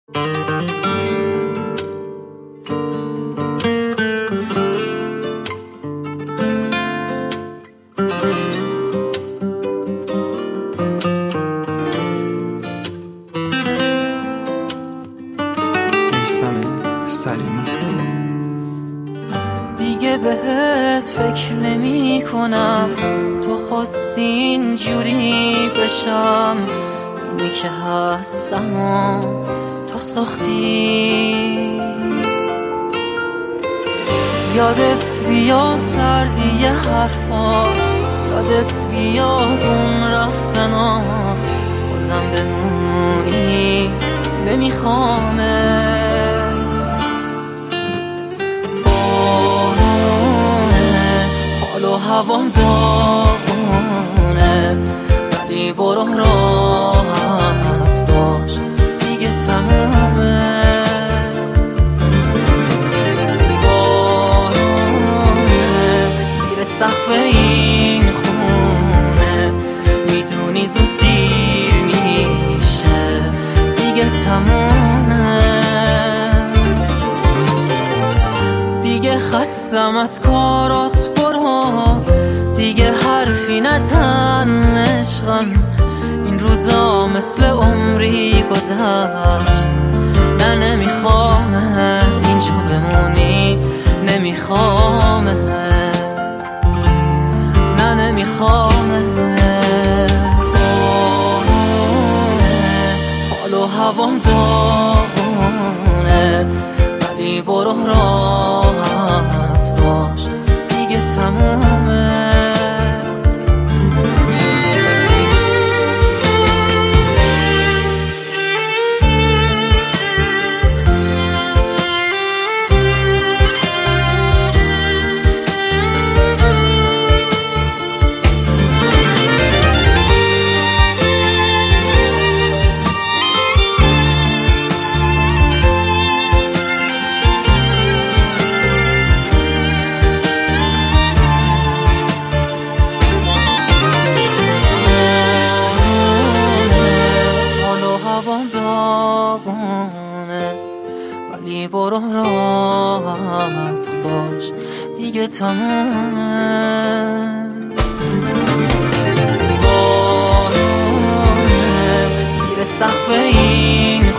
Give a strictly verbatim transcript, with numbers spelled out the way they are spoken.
دیگه بهت فکر نمی کنم، تو خواستی اینجوری بشم. اینی که هستم و تو ساختی. یادت بیاد سردی یه حرفا، یادت بیاد اون رفتنا، بازم بمونی نمیخوامه. بارونه حال و هوام داغونه، ولی برو راحت باش دیگه تمومه. بارونه زیر سقف این خونه، میدونی زود دیر میشه دیگه تمومه. دیگه خستم از کارات، برو دیگه حرفی نزن عشقم. این روزا مثل عمری گذشت، نه نمیخوامت اینجا بمونی، نمیخوامت، نه نمیخوامت. بارونه حال و هوام داغونه، ولی برو راحت باش دیگه تمومه. داغونه ولی برو راحت باش دیگه تمومه. بارونه زیر سقف این